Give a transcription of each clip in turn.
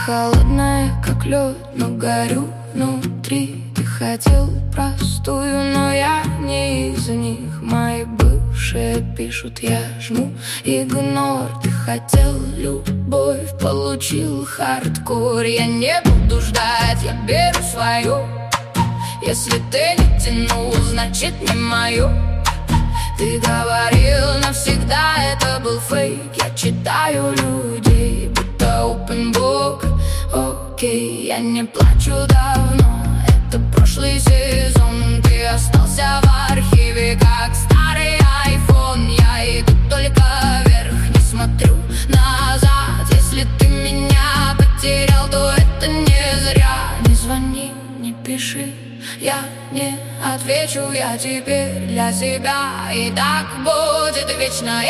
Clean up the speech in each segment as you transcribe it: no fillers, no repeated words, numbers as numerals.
холодная, как лед, но горю внутри. Ты хотел простую, но я не из них. Мои бывшие пишут, я жму игнор. Ты хотел любовь, получил хардкор. Я не буду ждать, я беру свою. Если ты не тянул, значит не мою. Ты говорил навсегда, это был фейк. Я читаю людей, будто open book. Окей, я не плачу давно, это прошлый сезон. Ты остался в архиве, как старый iPhone. Я иду только вверх, не смотрю назад. Если ты меня потерял, то это не зря. Не звони, не пиши, я не отвечу, я теперь для себя. И так будет вечно.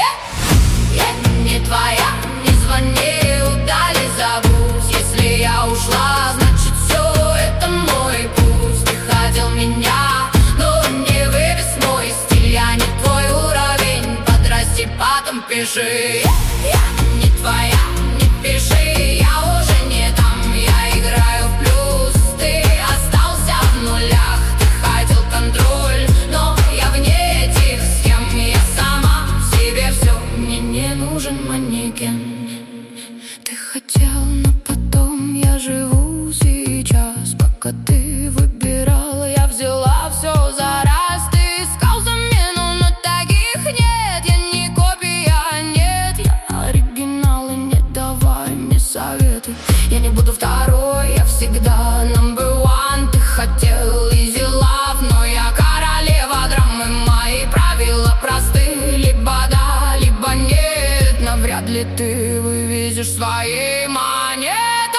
Я не твоя, не звони, удали, забудь. Если я ушла, значит все это мой путь. Ты хотел меня, но не вывез мой стиль. Я не твой уровень, подрасти, потом пиши. Я не твоя, не пиши, я уже не там. Я играю в плюс, ты остался в нулях. Ты хотел контроль, но я вне этих схем. Я сама себе все, мне не нужен манекен. Ты хотел, но потом я живу сейчас. Пока ты выбирал, я взяла все за раз. Ты искал замену, но таких нет. Я не копия, нет, я оригинал. И не давай мне советы, я не буду второй, я всегда number one. Ты хотел easy love, но я королева драмы. Мои правила просты, либо да, либо нет. Навряд ли ты вывезешь своей монетой.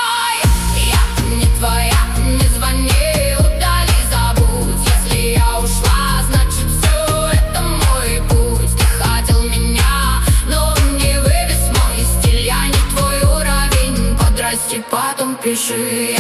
Я не твоя, не звони, удали, забудь. Если я ушла, значит все это мой путь. Ты хотел меня, но не вывез мой стиль. Я не твой уровень, подрасти, потом пиши.